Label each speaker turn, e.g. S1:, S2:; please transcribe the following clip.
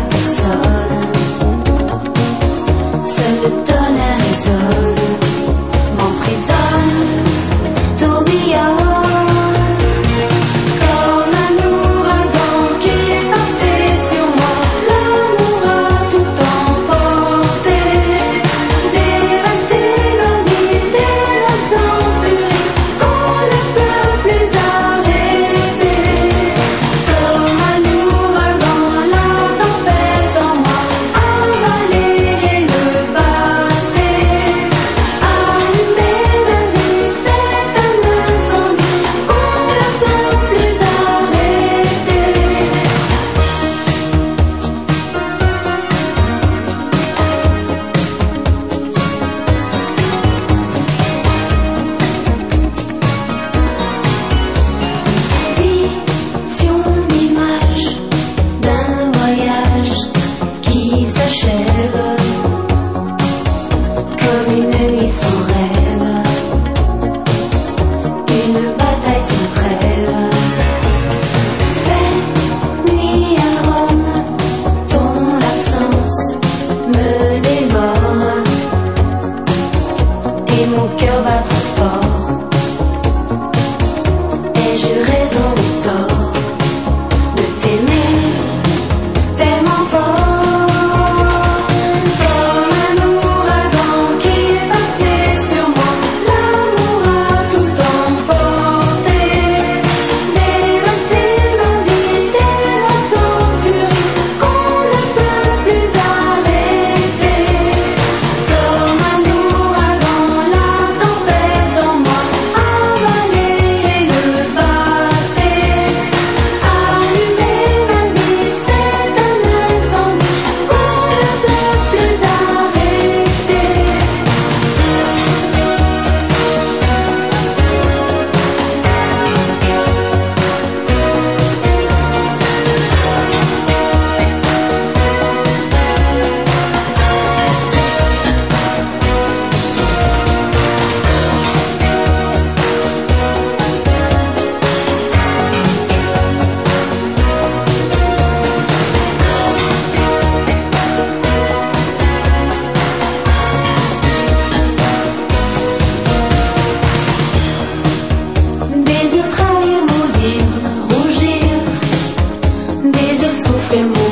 S1: personne. Seul le tonnerre résonne, m'emprisonne, tourbillonne. Comme un ouragan qui est passé sur moi, l'amour a tout emporté, dévasté ma vie, délaissé en furie, qu'on ne peut plus arrêter. Comme un ouragan, la tempête en moi, avaler le passé, allumer ma vie, c'est un incendie qu'on ne peut plus arrêter. Vision d'image d'un voyage qui s'achève, comme une nuit sans rêve, une bataille sans trêve. Cette nuit à Rome, ton absence me dévore, et mon cœur bat trop fort. Ai-je raison ou tort de t'aimer tellement fort? Comme un ouragan qui est passé sur moi, l'amour a tout emporté, dévasté ma vie, délaissé en furie, qu'on ne peut plus arrêter. Comme un ouragan, la tempête en moi, avaler le passé, allumer ma vie, c'est un incendie qu'on ne peut plus arrêter. Désir trahir, maudire, rougir, désir souffrir,